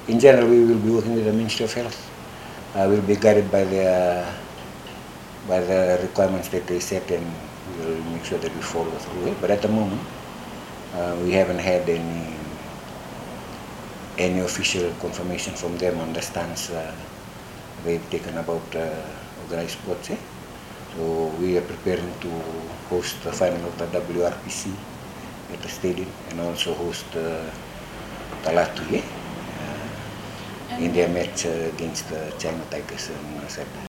in general, we will be working with the Ministry of Health. We'll be guided by the requirements that they set, and we'll make sure that we follow through it. But at the moment, we haven't had any official confirmation from them on the stance they've taken about organized sports. So we are preparing to host the final of the WRPC at the stadium, and also host Talatu in their match against the China Tigers on Saturday.